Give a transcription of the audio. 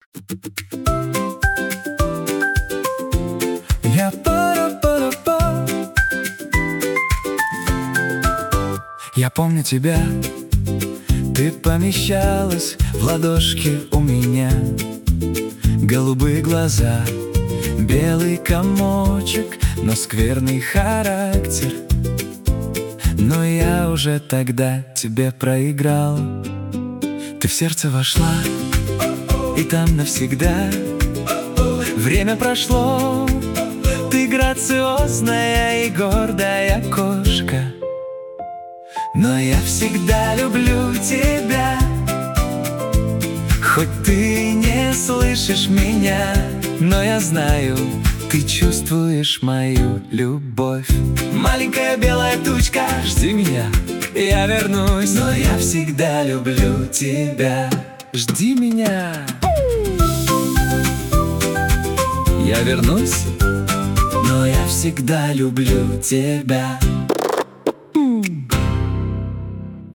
Я пара-пара-па. Я помню тебя, ты помещалась в ладошке у меня. Голубые глаза, белый комочек, но скверный характер. Но я уже тогда тебе проиграл. Ты в сердце вошла, и там навсегда. Время прошло, ты грациозная и гордая кошка. Но я всегда люблю тебя, хоть ты не слышишь меня. Но я знаю, ты чувствуешь мою любовь. Маленькая белая тучка, жди меня, я вернусь. Но я всегда люблю тебя, жди меня. Я вернусь, но я всегда люблю тебя.